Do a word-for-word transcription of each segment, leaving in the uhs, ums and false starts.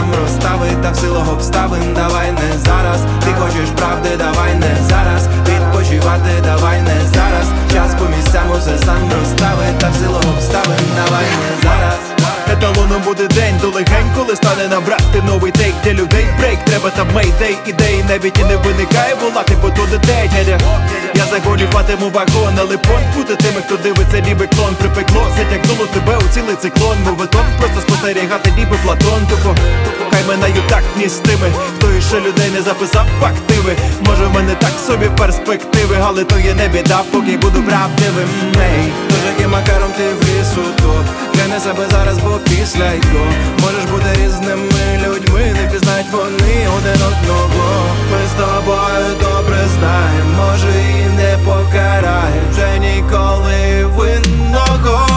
сам розставить, та в силу обставин давай не зараз. Ти хочеш правди, давай не зараз. Відпочивати, давай не зараз. Час по місцям усе сам розставить, та в силу обставин давай не зараз. Еталоном буде день до легень, коли стане набрати новий тейк. Для людей брейк, треба там мейдей. Ідеї навіть і не виникає волати, бо то дітей, дядя. Я заголюватиму вагон, але понт бути тими, хто дивиться, ніби клон. Припекло, затягнуло тебе у цілий циклон. Моветон, просто спостерігати, ніби Платон. Тупо, хай минаю тактні з тими, хто іще людей не записав в активи. Може в мене так собі перспективи, але то є не біда, поки буду правдивим. Ей, тож яким макаром ти в лісу топ, гляни себе зараз, бо після його можеш бути різними людьми, не пізнають вони один одного. Ми з тобою добре знаємо, може і не покарає вже ніколи винного.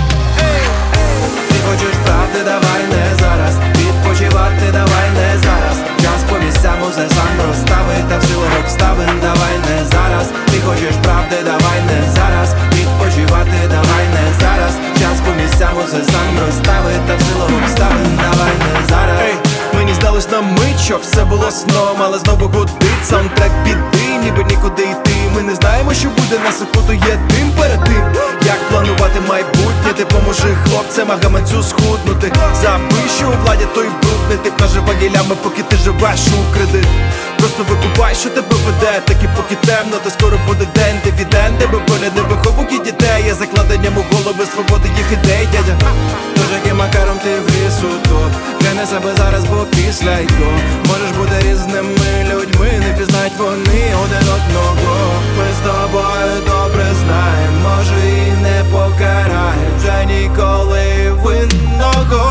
Ей! Ти хочеш правди, давай не зараз. Відпочивати, давай не зараз. Час по місцям усе сам розставить, та в силу обставин давай не зараз. Ти хочеш правди, давай не зараз. Відпочивати, давай не зараз. Час по місцям усе сам розставить, та в силу обставин давай не зараз. Ей, мені здалось на мить, що все було сном, але знову гудить саундтрек біди, ніби нікуди йти. Ми не знаємо, що буде, на секунду є дим перед тим, як планувати майбутнє. Ти поможи хлопцям, а гаманцю схуднути. Забий, що у владі той брудний тип нажива гілями, поки ти живеш у кредит. Просто викупай, що тебе веде, так і поки темно, то скоро буде день дивіденди, бо поля не виховує дітей, є закладенням у голови свободи їх ідей, дядя. Тож яким макаром ти в лісу топ, гляни себе зараз, бо після його можеш бути різними людьми, не пізнають вони один одного. Ми з тобою добре знаємо, може і не покарає вже ніколи винного.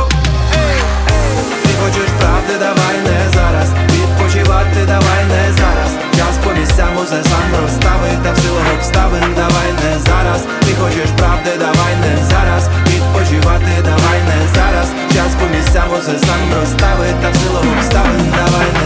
Ей! Ти хочеш правди, давай не зараз. Відпочивати, давай не зараз. Час по місцям усе сам розставить, та в силу обставин давай не зараз. Ти хочеш правди, давай не зараз. Відпочивати, давай не зараз. Час по місцям усе сам розставить, та в силу обставин давай не